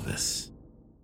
this.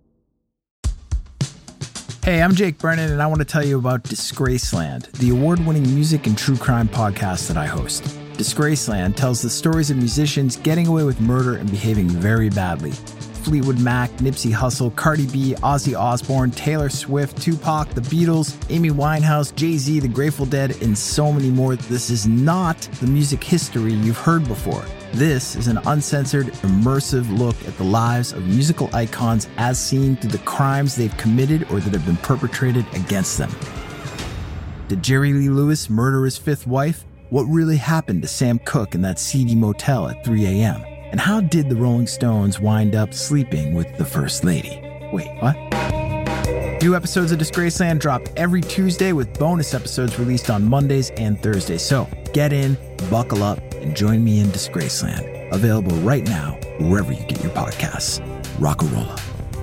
Hey, I'm Jake Brennan, and I want to tell you about Disgraceland, the award-winning music and true crime podcast that I host. Disgraceland tells the stories of musicians getting away with murder and behaving very badly. Fleetwood Mac, Nipsey Hussle, Cardi B, Ozzy Osbourne, Taylor Swift, Tupac, The Beatles, Amy Winehouse, Jay-Z, The Grateful Dead, and so many more. This is not the music history you've heard before. This is an uncensored, immersive look at the lives of musical icons as seen through the crimes they've committed or that have been perpetrated against them. Did Jerry Lee Lewis murder his fifth wife? What really happened to Sam Cooke in that seedy motel at 3 a.m.? And how did the Rolling Stones wind up sleeping with the First Lady? Wait, what? New episodes of Disgraceland drop every Tuesday with bonus episodes released on Mondays and Thursdays. So get in, buckle up, and join me in Disgraceland. Available right now, wherever you get your podcasts. Rock-a-rolla.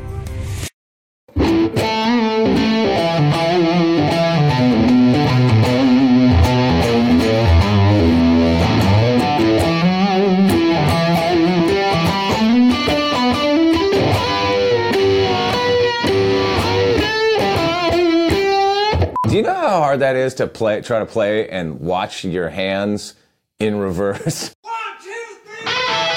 Do you know how hard that is to try to play and watch your hands in reverse? 1, 2, 3.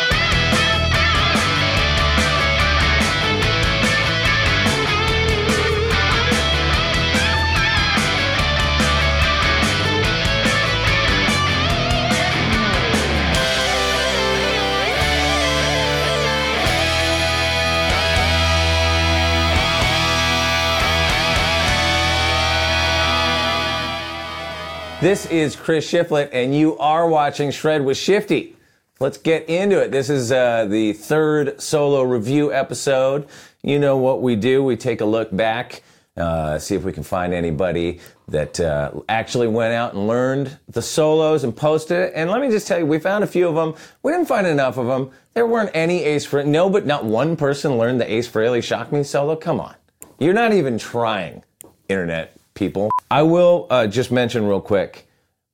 This is Chris Shiflett, and you are watching Shred with Shifty. Let's get into it. This is the third solo review episode. You know what we do. We take a look back, see if we can find anybody that actually went out and learned the solos and posted it. And let me just tell you, we found a few of them. We didn't find enough of them. There weren't any Ace Frehley. No, but not one person learned the Ace Frehley Shock Me solo. Come on. You're not even trying, internet people. I will just mention real quick,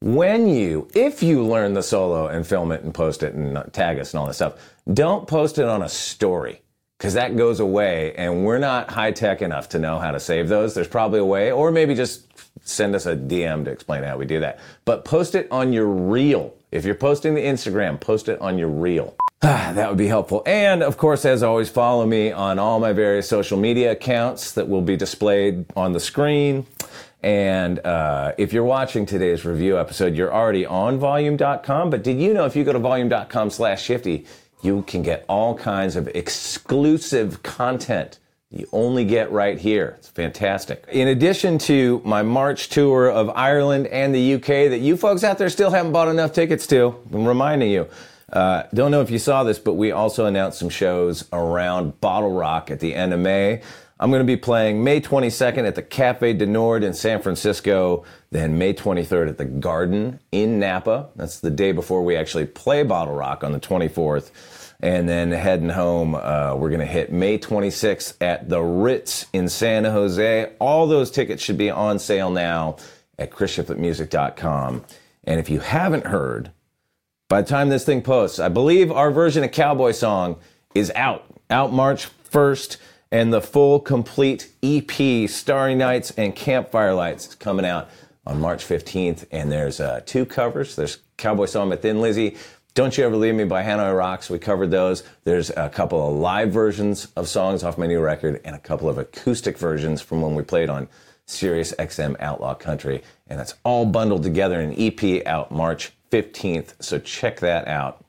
if you learn the solo and film it and post it and tag us and all this stuff, don't post it on a story, because that goes away and we're not high tech enough to know how to save those. There's probably a way, or maybe just send us a DM to explain how we do that. But post it on your reel. If you're posting to Instagram, post it on your reel. That would be helpful. And of course, as always, follow me on all my various social media accounts that will be displayed on the screen. And if you're watching today's review episode, you're already on volume.com. But did you know if you go to volume.com/shifty, you can get all kinds of exclusive content you only get right here. It's fantastic. In addition to my March tour of Ireland and the UK that you folks out there still haven't bought enough tickets to, I'm reminding you. Don't know if you saw this, but we also announced some shows around Bottle Rock at the end of May. I'm going to be playing May 22nd at the Café de Nord in San Francisco, then May 23rd at the Garden in Napa. That's the day before we actually play Bottle Rock on the 24th. And then heading home, we're going to hit May 26th at the Ritz in San Jose. All those tickets should be on sale now at chrisshiflettmusic.com. And if you haven't heard, by the time this thing posts, I believe our version of Cowboy Song is out March 1st, and the full, complete EP, Starry Nights and Campfire Lights, is coming out on March 15th, and there's 2 covers. There's Cowboy Song by Thin Lizzy, Don't You Ever Leave Me by Hanoi Rocks. We covered those. There's a couple of live versions of songs off my new record, and a couple of acoustic versions from when we played on Sirius XM Outlaw Country, and that's all bundled together in an EP out March 15th, so check that out.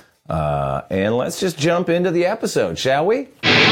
And let's just jump into the episode, shall we?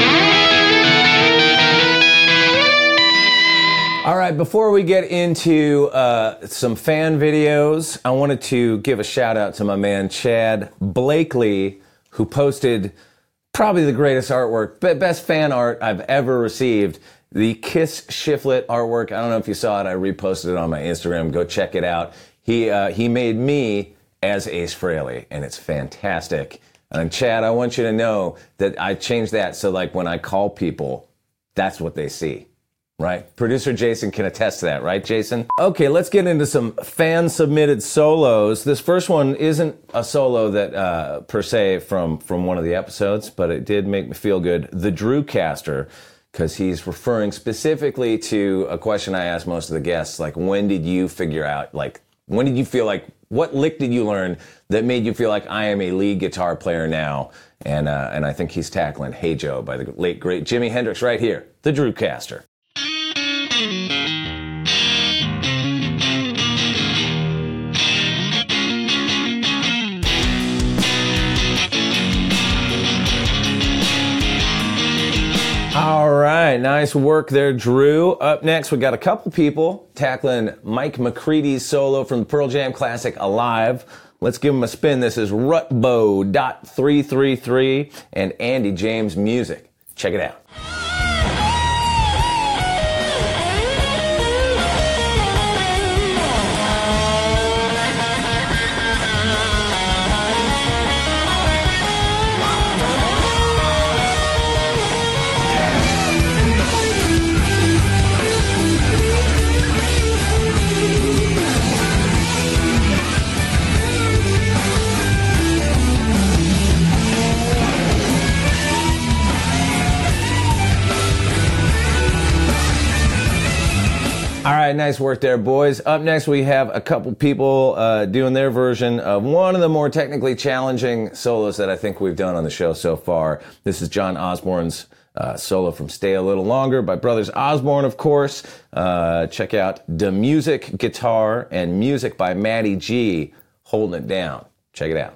All right, before we get into some fan videos, I wanted to give a shout out to my man Chad Blakely, who posted probably the greatest artwork, best fan art I've ever received. The Kiss Shiflett artwork. I don't know if you saw it. I reposted it on my Instagram. Go check it out. He made me as Ace Frehley, and it's fantastic. And Chad, I want you to know that I changed that so like when I call people, that's what they see. Right? Producer Jason can attest to that, right, Jason? Okay, let's get into some fan-submitted solos. This first one isn't a solo that, per se, from one of the episodes, but it did make me feel good. The Drewcaster, because he's referring specifically to a question I asked most of the guests, like, when did you figure out, like, when did you feel like, what lick did you learn that made you feel like I am a lead guitar player now? And I think he's tackling Hey Joe by the late, great Jimi Hendrix right here, the Drewcaster. All right, nice work there, Drew. Up next, we got a couple people tackling Mike McCready's solo from the Pearl Jam classic Alive. Let's give him a spin. This is Rutbo.333 and Andy James Music. Check it out. All right, nice work there, boys. Up next, we have a couple people doing their version of one of the more technically challenging solos that I think we've done on the show so far. This is John Osborne's solo from Stay a Little Longer by Brothers Osborne, of course. Check out the music, guitar, and music by Matty G, Holding It Down. Check it out.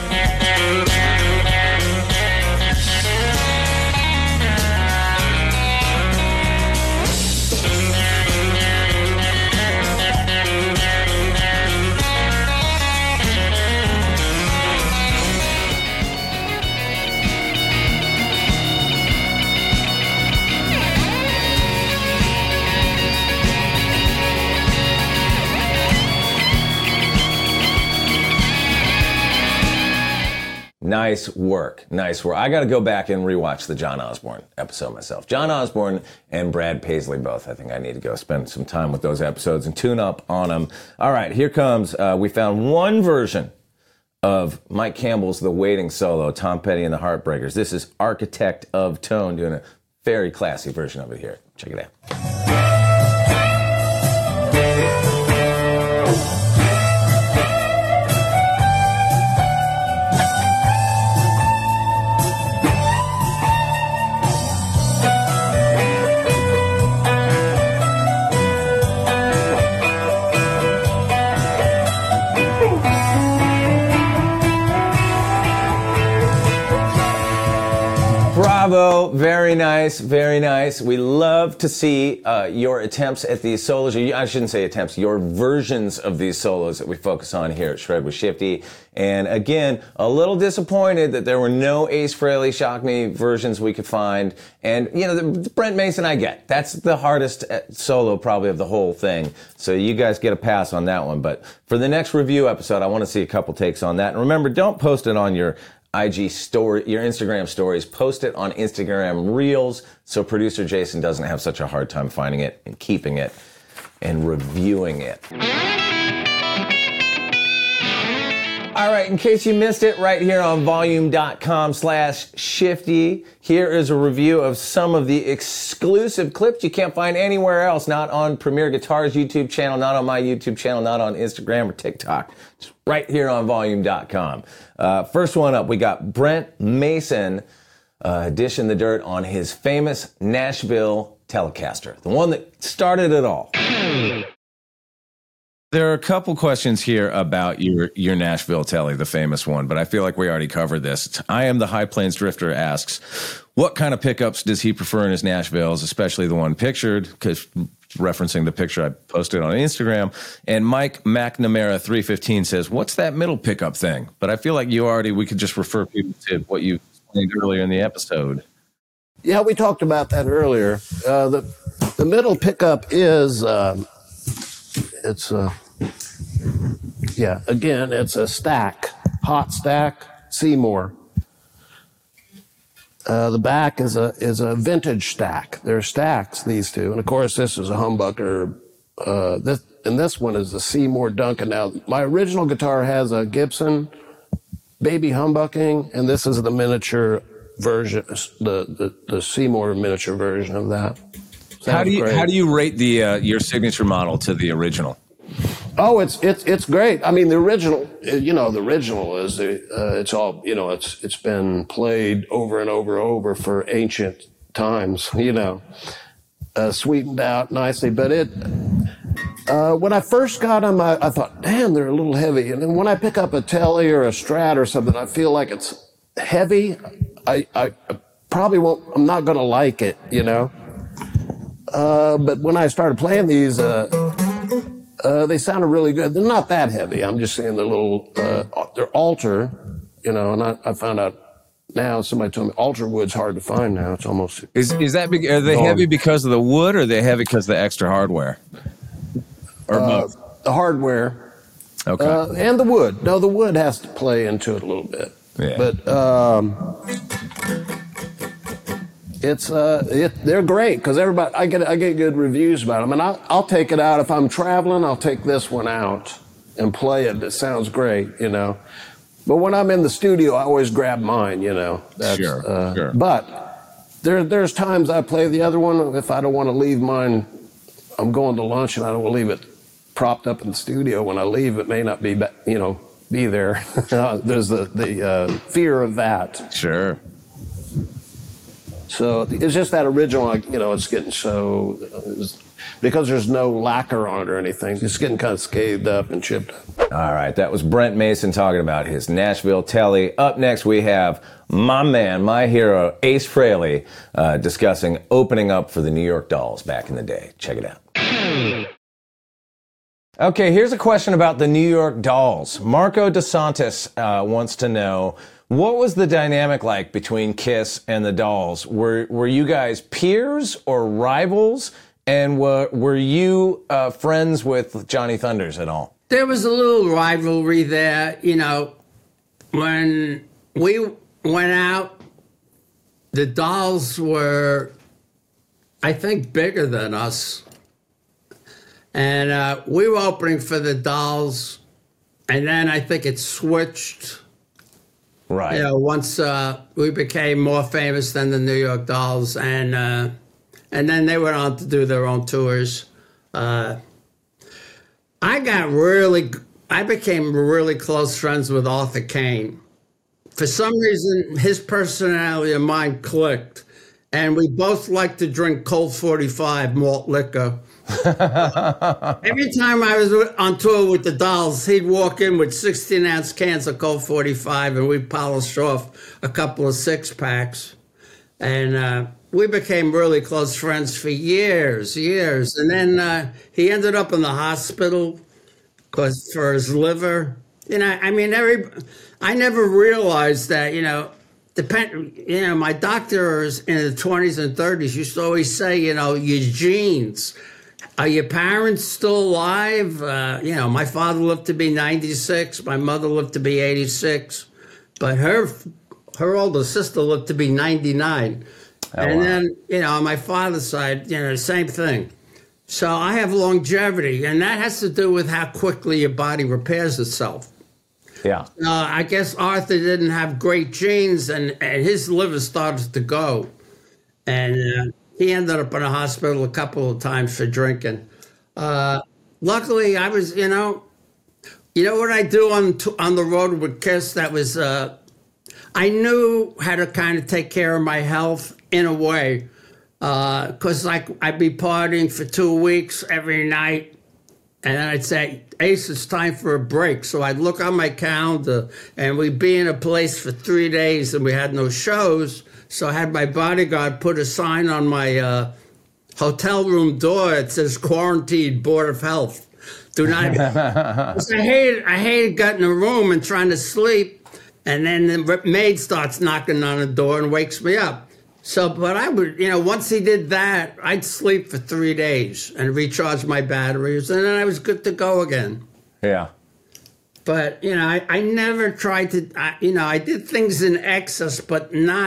Nice work. Nice work. I got to go back and rewatch the John Osborne episode myself. John Osborne and Brad Paisley both. I think I need to go spend some time with those episodes and tune up on them. All right, here comes. We found one version of Mike Campbell's The Waiting solo, Tom Petty and the Heartbreakers. This is Architect of Tone doing a very classy version of it here. Check it out. Bravo. Very nice. Very nice. We love to see your attempts at these solos. I shouldn't say attempts, your versions of these solos that we focus on here at Shred with Shifty. And again, a little disappointed that there were no Ace Frehley Shock Me versions we could find. And, you know, the Brent Mason I get. That's the hardest solo probably of the whole thing. So you guys get a pass on that one. But for the next review episode, I want to see a couple takes on that. And remember, don't post it on your IG story, your Instagram stories. Post it on Instagram Reels so producer Jason doesn't have such a hard time finding it and keeping it and reviewing it. All right, in case you missed it, right here on volume.com/shifty, here is a review of some of the exclusive clips you can't find anywhere else, not on Premier Guitar's YouTube channel, not on my YouTube channel, not on Instagram or TikTok, just right here on volume.com. First one up, we got Brent Mason dishing the dirt on his famous Nashville Telecaster, the one that started it all. There are a couple questions here about your Nashville Telly, the famous one, but I feel like we already covered this. I Am the High Plains Drifter asks, what kind of pickups does he prefer in his Nashvilles, especially the one pictured, because referencing the picture I posted on Instagram. And Mike McNamara 315 says, what's that middle pickup thing? But I feel like we could just refer people to what you explained earlier in the episode. Yeah, we talked about that earlier. The middle pickup is... It's a stack, hot stack, Seymour. The back is a vintage stack. They're stacks, these two. And of course, this is a humbucker. This one is a Seymour Duncan. Now, my original guitar has a Gibson baby humbucking, and this is the miniature version, the Seymour miniature version of that. How do you rate the your signature model to the original? Oh, it's great. I mean, the original is it's all, it's been played over and over for ancient times, sweetened out nicely. But when I first got them, I thought, damn, they're a little heavy. And then when I pick up a Tele or a Strat or something, I feel like it's heavy. I probably won't, I'm not going to like it, But when I started playing these, they sounded really good. They're not that heavy. I'm just saying they're altar, and I found out now, somebody told me altar wood's hard to find now. It's almost... Are they heavy because of the wood, or are they heavy because of the extra hardware? Or both? The hardware. Okay. And the wood. No, the wood has to play into it a little bit. Yeah. But they're great because everybody, I get good reviews about them, and I'll take it out if I'm traveling. I'll take this one out and play it. It sounds great, But when I'm in the studio, I always grab mine, That's, sure. But there's times I play the other one if I don't want to leave mine. I'm going to lunch and I don't want to leave it propped up in the studio. When I leave, it may not be be there. There's the fear of that. Sure. So it's just that original, it's getting because there's no lacquer on it or anything, it's getting kind of scathed up and chipped up. All right, that was Brent Mason talking about his Nashville Tele. Up next, we have my man, my hero, Ace Frehley, discussing opening up for the New York Dolls back in the day. Check it out. Okay, here's a question about the New York Dolls. Marco DeSantis wants to know, what was the dynamic like between Kiss and the Dolls? Were you guys peers or rivals? And were you friends with Johnny Thunders at all? There was a little rivalry there. When we went out, the Dolls were, I think, bigger than us. And we were opening for the Dolls, and then I think it switched. Right. Once we became more famous than the New York Dolls, and then they went on to do their own tours. I became really close friends with Arthur Kane. For some reason, his personality and mine clicked, and we both liked to drink Colt 45 malt liquor. Every time I was on tour with the Dolls, he'd walk in with 16-ounce cans of Colt 45, and we'd polish off a couple of six-packs. And we became really close friends for years. And then he ended up in the hospital for his liver. I never realized that, my doctors in the 20s and 30s used to always say, your genes. Are your parents still alive? My father lived to be 96. My mother lived to be 86. But her older sister lived to be 99. Then, on my father's side, same thing. So I have longevity, and that has to do with how quickly your body repairs itself. Yeah. I guess Arthur didn't have great genes, and his liver started to go. And he ended up in a hospital a couple of times for drinking. Luckily, I was, what I do on the road with Kiss, that was, I knew how to kind of take care of my health in a way. Because I'd be partying for 2 weeks every night, and then I'd say, Ace, it's time for a break. So I'd look on my calendar, and we'd be in a place for 3 days, and we had no shows. So I had my bodyguard put a sign on my hotel room door that says "Quarantined, Board of Health." Do not. I hated getting in a room and trying to sleep, and then the maid starts knocking on the door and wakes me up. So, but I would, once he did that, I'd sleep for 3 days and recharge my batteries, and then I was good to go again. Yeah. But I never tried to. I did things in excess, but not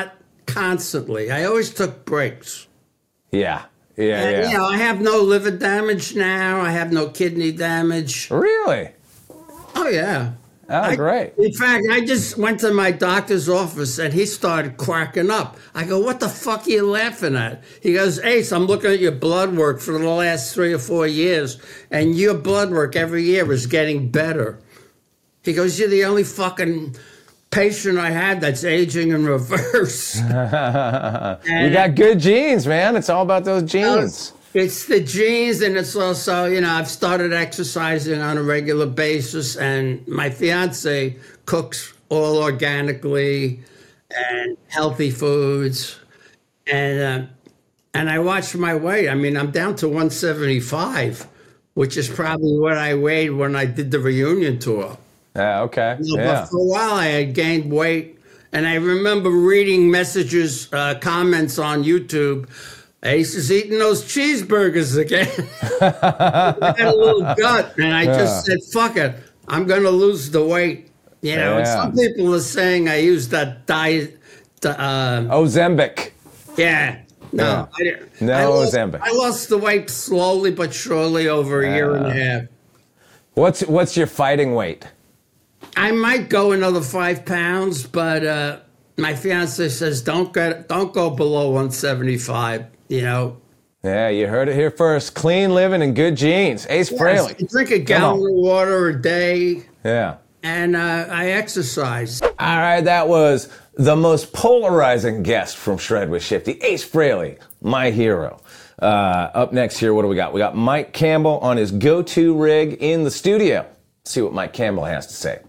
constantly. I always took breaks. Yeah. And, Yeah. you know, I have no liver damage now. I have no kidney damage. Really? Oh, yeah. Oh, great. In fact, I just went to my doctor's office and he started cracking up. I go, what the fuck are you laughing at? He goes, Ace, I'm looking at your blood work for the last 3 or 4 years, and your blood work every year is getting better. He goes, you're the only fucking patient I had that's aging in reverse. You got good genes, man. It's all about those genes. It's the genes, and it's also, you know, I've started exercising on a regular basis, and my fiance cooks all organically and healthy foods, and I watch my weight. I mean, I'm down to 175, which is probably what I weighed when I did the reunion tour. Yeah, okay. You know, but for a while, I had gained weight, and I remember reading messages, comments on YouTube. Ace is eating those cheeseburgers again. I had a little gut, and I just said, fuck it. I'm going to lose the weight. You know, and some people are saying I used that diet. Ozempic. Yeah. No, I didn't. Ozempic. I lost the weight slowly but surely over a year and a half. What's your fighting weight? I might go another 5 pounds, but my fiance says don't go below 175. You know. Yeah, you heard it here first. Clean living and good genes. Ace Frehley. I drink a gallon of water a day. Yeah. And I exercise. All right, that was the most polarizing guest from Shred with Shifty, Ace Frehley, my hero. Up next here, what do we got? We got Mike Campbell on his go-to rig in the studio. Let's see what Mike Campbell has to say.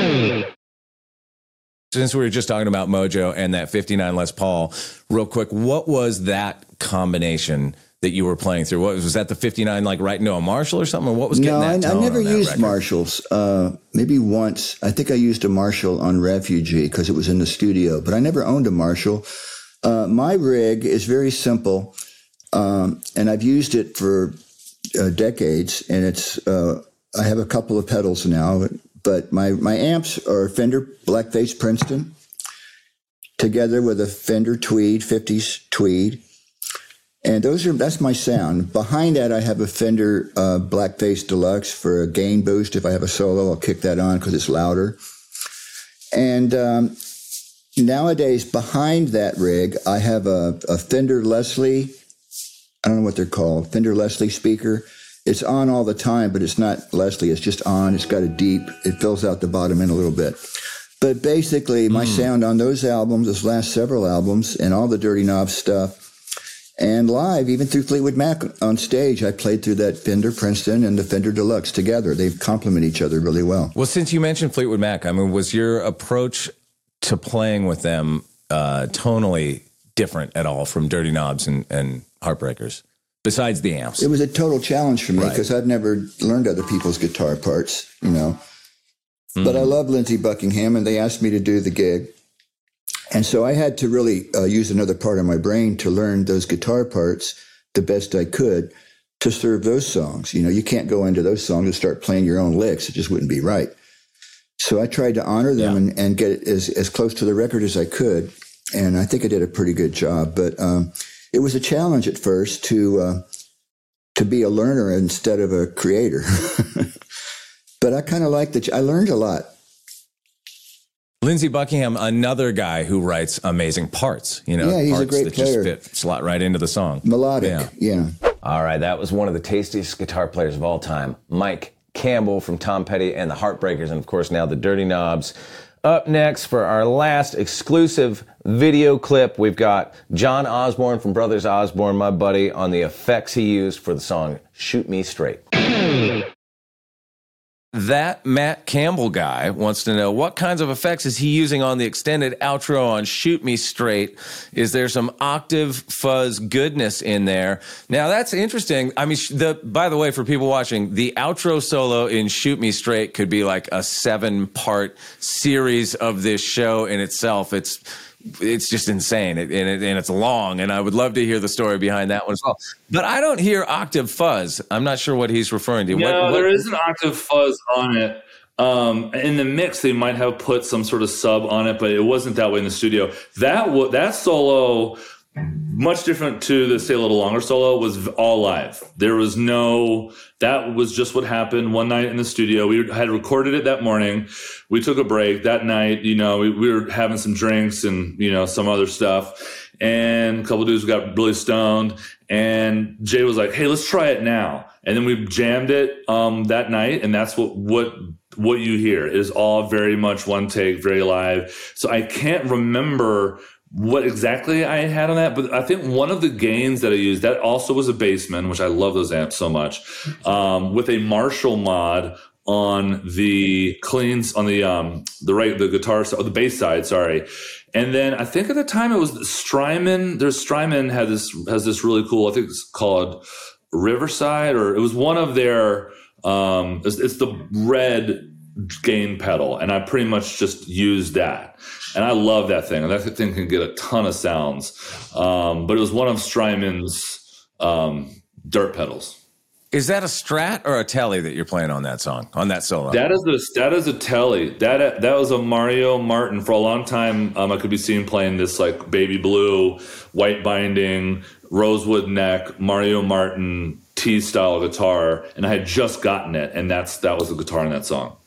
Since we were just talking about Mojo and that 59 Les Paul, real quick, what was that combination that you were playing through? What was that, the 59 like right into a Marshall or something? Or what was getting that tone? I never used record? Marshalls. Maybe once. I think I used a Marshall on Refugee because it was in the studio, but I never owned a Marshall. My rig is very simple, and I've used it for decades, and it's I have a couple of pedals now, but my amps are Fender Blackface Princeton together with a Fender Tweed, 50s Tweed. And that's my sound. Behind that, I have a Fender Blackface Deluxe for a gain boost. If I have a solo, I'll kick that on because it's louder. And nowadays, behind that rig, I have a Fender Leslie. I don't know what they're called. Fender Leslie speaker. It's on all the time, but it's not Leslie. It's just on. It's got a deep. It fills out the bottom end a little bit. But basically, my sound on those albums, those last several albums, and all the Dirty Knobs stuff, and live, even through Fleetwood Mac on stage, I played through that Fender Princeton and the Fender Deluxe together. They complement each other really well. Well, since you mentioned Fleetwood Mac, I mean, was your approach to playing with them tonally different at all from Dirty Knobs and Heartbreakers, besides the amps? It was a total challenge for me because I'd never learned other people's guitar parts, you know. But I love Lindsey Buckingham, and they asked me to do the gig. And so I had to really use another part of my brain to learn those guitar parts the best I could to serve those songs. You know, you can't go into those songs and start playing your own licks. It just wouldn't be right. So I tried to honor them and get it as close to the record as I could. And I think I did a pretty good job. But it was a challenge at first to be a learner instead of a creator. But I kind of liked that. I learned a lot. Lindsey Buckingham, another guy who writes amazing parts. You know, yeah, he's parts a great that player. just slot right into the song. Melodic, yeah. All right, that was one of the tastiest guitar players of all time, Mike Campbell from Tom Petty and the Heartbreakers, and of course now the Dirty Knobs. Up next for our last exclusive video clip, we've got John Osborne from Brothers Osborne, my buddy, on the effects he used for the song Shoot Me Straight. That Matt Campbell guy wants to know, what kinds of effects is he using on the extended outro on Shoot Me Straight? Is there some octave fuzz goodness in there? Now, that's interesting. I mean, by the way, for people watching, the outro solo in Shoot Me Straight could be like a 7-part series of this show in itself. It's just insane, and it's long, and I would love to hear the story behind that one as well. But I don't hear octave fuzz. I'm not sure what he's referring to. No, there is an octave fuzz on it. In the mix, they might have put some sort of sub on it, but it wasn't that way in the studio. That solo, much different to the Stay a Little Longer solo, was all live. There was that was just what happened one night in the studio. We had recorded it that morning. We took a break that night. We were having some drinks and, some other stuff. And a couple of dudes got really stoned. And Jay was like, hey, let's try it now. And then we jammed it that night. And that's what you hear is all very much one take, very live. So I can't remember what exactly I had on that, but I think one of the gains that I used, that also was a Bassman, which I love those amps so much, with a Marshall mod on the cleans, on the guitar, the bass side, sorry. And then I think at the time it was Strymon. Strymon has this really cool, I think it's called Riverside, or it was one of their, it's the red gain pedal, and I pretty much just used that. And I love that thing. And that thing can get a ton of sounds. But it was one of Strymon's dirt pedals. Is that a Strat or a Tele that you're playing on that song, on that solo? That is a Tele. That was a Mario Martin. For a long time, I could be seen playing this like baby blue, white binding, rosewood neck, Mario Martin T-style guitar, and I had just gotten it, and that was the guitar in that song.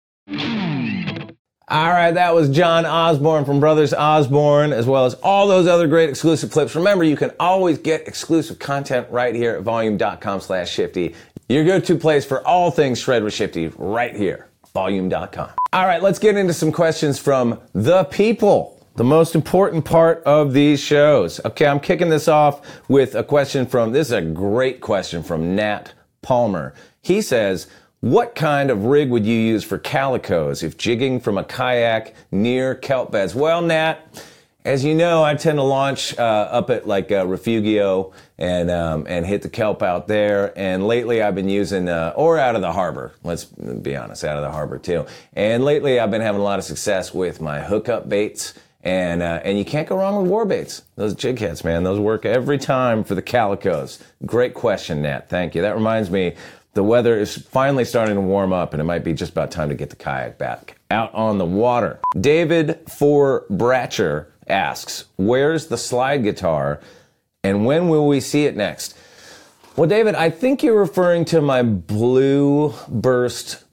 All right, that was John Osborne from Brothers Osborne, as well as all those other great exclusive clips. Remember, you can always get exclusive content right here at volume.com/Shifty. Your go-to place for all things Shred with Shifty, right here, volume.com. All right, let's get into some questions from the people, the most important part of these shows. Okay, I'm kicking this off with a question this is a great question from Nat Palmer. He says, what kind of rig would you use for calicos if jigging from a kayak near kelp beds? Well, Nat, as you know, I tend to launch up at like Refugio and hit the kelp out there. And lately I've been using, or out of the harbor. Let's be honest, out of the harbor too. And lately I've been having a lot of success with my hookup baits. And you can't go wrong with war baits. Those jig heads, man, those work every time for the calicos. Great question, Nat. Thank you. That reminds me, the weather is finally starting to warm up, and it might be just about time to get the kayak back out on the water. David Bratcher asks, where's the slide guitar, and when will we see it next? Well, David, I think you're referring to my Blue Burst,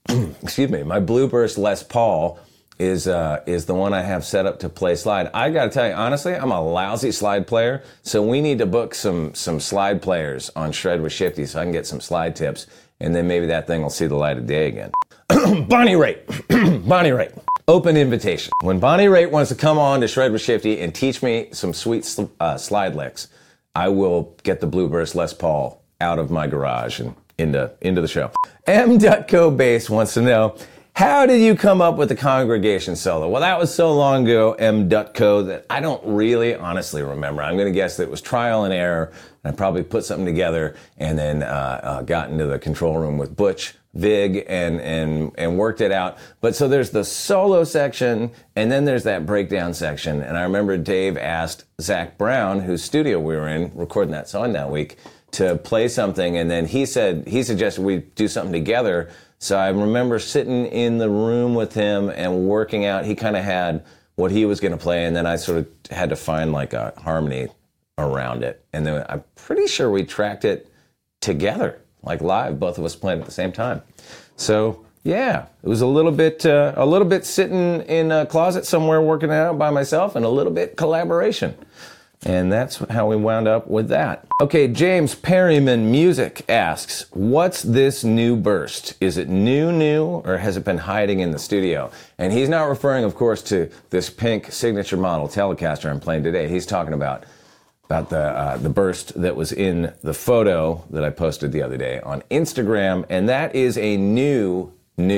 my Blue Burst Les Paul is the one I have set up to play slide. I got to tell you, honestly, I'm a lousy slide player, so we need to book some slide players on Shred with Shifty so I can get some slide tips, and then maybe that thing will see the light of day again. Bonnie Raitt. Open invitation. When Bonnie Raitt wants to come on to Shred with Shifty and teach me some sweet slide licks, I will get the Blue Burst Les Paul out of my garage and into the show. M.Co Bass wants to know, how did you come up with the Congregation solo? Well, that was so long ago, M.Co, that I don't really honestly remember. I'm going to guess that it was trial and error. I probably put something together and then got into the control room with Butch Vig and worked it out. But so there's the solo section, and then there's that breakdown section. And I remember Dave asked Zach Brown, whose studio we were in, recording that song that week, to play something. And then he suggested we do something together. So I remember sitting in the room with him and working out. He kind of had what he was going to play, and then I sort of had to find like a harmony around it. And then I'm pretty sure we tracked it together, like live, both of us playing at the same time. So yeah, it was a little bit sitting in a closet somewhere working out by myself, and a little bit collaboration. And that's how we wound up with that. Okay, James Perryman Music asks, what's this new burst? Is it new, or has it been hiding in the studio? And he's not referring, of course, to this pink signature model Telecaster I'm playing today. He's talking about the burst that was in the photo that I posted the other day on Instagram. And that is a new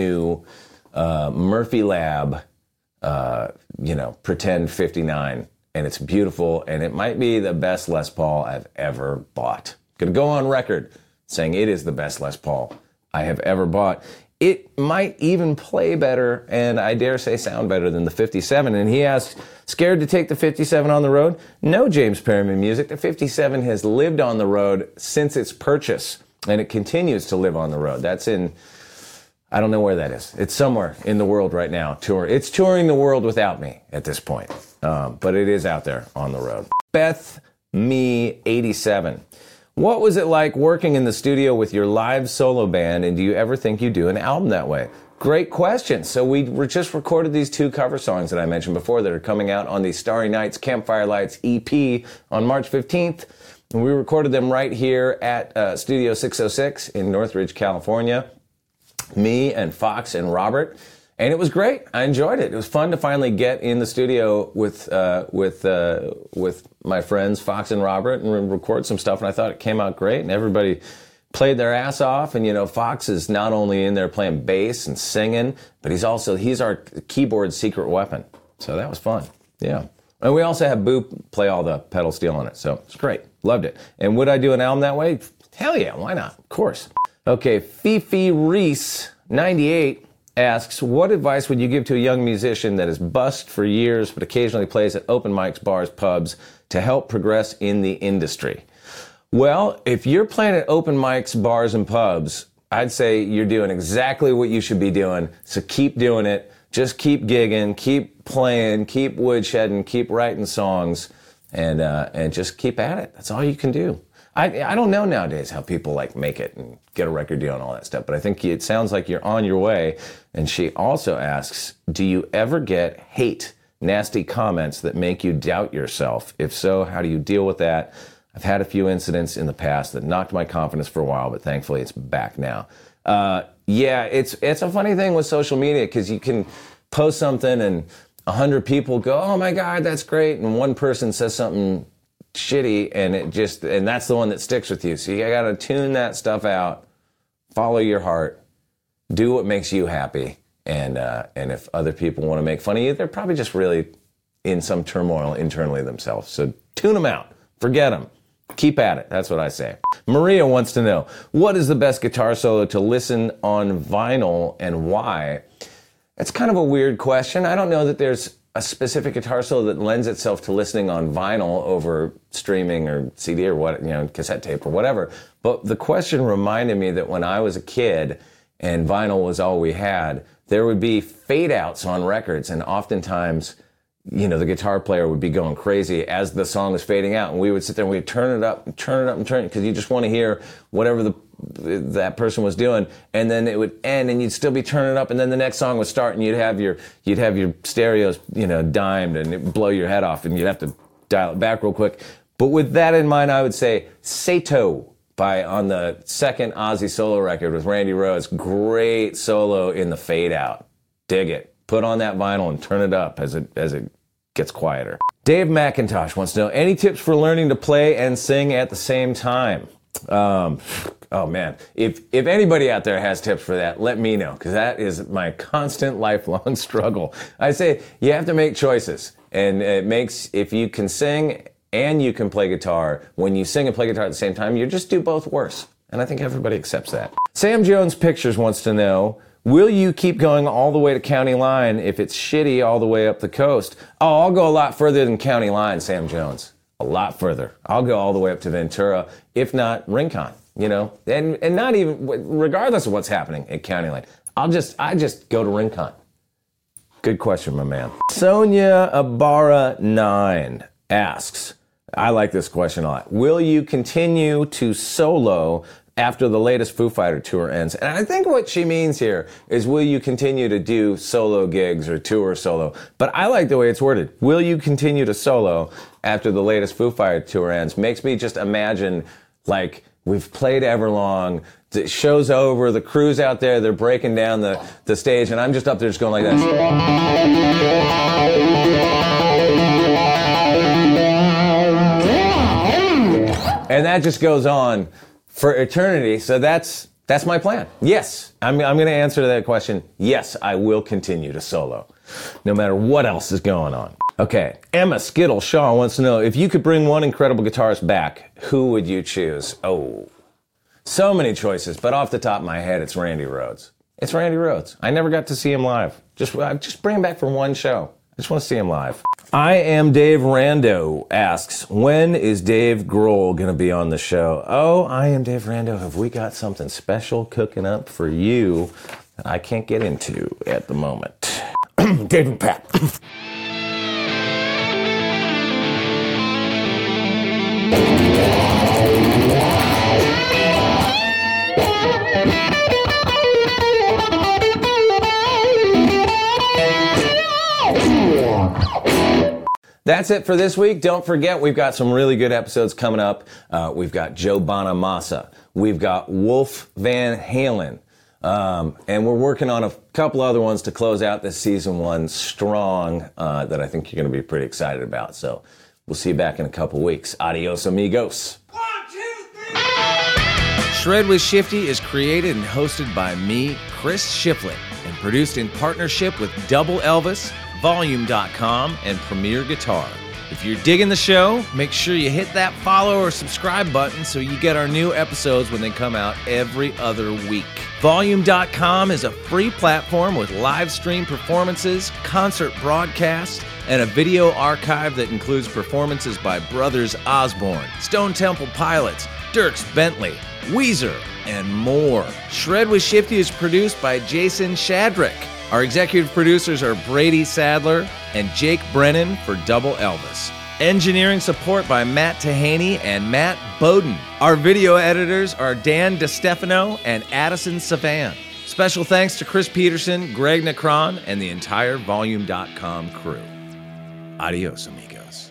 Murphy Lab, Pretend 59. And it's beautiful, and it might be the best Les Paul I've ever bought. Gonna go on record saying it is the best Les Paul I have ever bought. It might even play better, and I dare say sound better than the 57. And he asks, scared to take the 57 on the road? No, James Perryman Music. The 57 has lived on the road since its purchase, and it continues to live on the road. That's in, I don't know where that is. It's somewhere in the world right now. It's touring the world without me at this point. But it is out there on the road. Beth Me 87. What was it like working in the studio with your live solo band, and do you ever think you'd do an album that way? Great question. So we just recorded these 2 cover songs that I mentioned before that are coming out on the Starry Nights Campfire Lights EP on March 15th. And we recorded them right here at Studio 606 in Northridge, California. Me and Fox and Robert. And it was great. I enjoyed it. It was fun to finally get in the studio with my friends Fox and Robert and record some stuff. And I thought it came out great. And everybody played their ass off. And, you know, Fox is not only in there playing bass and singing, but he's our keyboard secret weapon. So that was fun. Yeah. And we also had Boo play all the pedal steel on it. So it's great. Loved it. And would I do an album that way? Hell yeah. Why not? Of course. Okay. Fifi Reese, 98, asks, what advice would you give to a young musician that has busked for years but occasionally plays at open mics, bars, pubs to help progress in the industry? Well, if you're playing at open mics, bars, and pubs, I'd say you're doing exactly what you should be doing. So keep doing it. Just keep gigging, keep playing, keep woodshedding, keep writing songs, and just keep at it. That's all you can do. I don't know nowadays how people like make it and get a record deal and all that stuff, but I think it sounds like you're on your way. And she also asks, do you ever get hate, nasty comments that make you doubt yourself? If so, how do you deal with that? I've had a few incidents in the past that knocked my confidence for a while, but thankfully it's back now. Yeah, it's a funny thing with social media because you can post something and 100 people go, oh my God, that's great. And one person says something shitty and that's the one that sticks with you. So you got to tune that stuff out, follow your heart, do what makes you happy. And if other people want to make fun of you, they're probably just really in some turmoil internally themselves. So tune them out, forget them. Keep at it. That's what I say. Maria wants to know, what is the best guitar solo to listen on vinyl and why? It's kind of a weird question. I don't know that there's a specific guitar solo that lends itself to listening on vinyl over streaming or CD or what, cassette tape or whatever. But the question reminded me that when I was a kid and vinyl was all we had, there would be fade outs on records, and oftentimes the guitar player would be going crazy as the song was fading out, and we would sit there and we'd turn it up, because you just want to hear whatever that person was doing, and then it would end, and you'd still be turning it up, and then the next song would start, and you'd have your stereos, dimed, and it'd blow your head off, and you'd have to dial it back real quick. But with that in mind, I would say Sato on the second Ozzy solo record with Randy Rhoads, great solo in the fade out. Dig it. Put on that vinyl and turn it up as it gets quieter. Dave McIntosh wants to know, any tips for learning to play and sing at the same time? Oh man, if anybody out there has tips for that, let me know, because that is my constant lifelong struggle. I say you have to make choices, and if you can sing and you can play guitar, when you sing and play guitar at the same time, you just do both worse. And I think everybody accepts that. Sam Jones Pictures wants to know, will you keep going all the way to County Line if it's shitty all the way up the coast? Oh, I'll go a lot further than County Line, Sam Jones. A lot further. I'll go all the way up to Ventura, if not Rincon, and not even, regardless of what's happening at County Line. I just go to Rincon. Good question, my man. Sonia Abara 9 asks, I like this question a lot. Will you continue to solo after the latest Foo Fighter tour ends? And I think what she means here is, will you continue to do solo gigs or tour solo? But I like the way it's worded. Will you continue to solo after the latest Foo Fighter tour ends? Makes me just imagine, like, we've played Everlong, the show's over, the crew's out there, they're breaking down the stage, and I'm just up there just going like this. And that just goes on for eternity. So that's my plan. Yes, I'm going to answer that question. Yes, I will continue to solo, no matter what else is going on. Okay, Emma Skittle Shaw wants to know, if you could bring one incredible guitarist back, who would you choose? Oh, so many choices, but off the top of my head, it's Randy Rhoads. It's Randy Rhoads. I never got to see him live. Just bring him back for one show. I just want to see him live. I Am Dave Rando asks, when is Dave Grohl going to be on the show? Oh, I Am Dave Rando, have we got something special cooking up for you? I can't get into at the moment. David Pat. That's it for this week. Don't forget, we've got some really good episodes coming up. We've got Joe Bonamassa. We've got Wolf Van Halen. And we're working on a couple other ones to close out this season one strong that I think you're going to be pretty excited about. So we'll see you back in a couple weeks. Adios, amigos. 1, 2, 3. Shred with Shifty is created and hosted by me, Chris Shiflett, and produced in partnership with Double Elvis, Volume.com, and Premier Guitar. If you're digging the show, make sure you hit that follow or subscribe button so you get our new episodes when they come out every other week. Volume.com is a free platform with live stream performances, concert broadcasts, and a video archive that includes performances by Brothers Osborne, Stone Temple Pilots, Dierks Bentley, Weezer, and more. Shred with Shifty is produced by Jason Shadrick. Our executive producers are Brady Sadler and Jake Brennan for Double Elvis. Engineering support by Matt Tahaney and Matt Bowden. Our video editors are Dan DeStefano and Addison Savan. Special thanks to Chris Peterson, Greg Necron, and the entire Volume.com crew. Adios, amigos.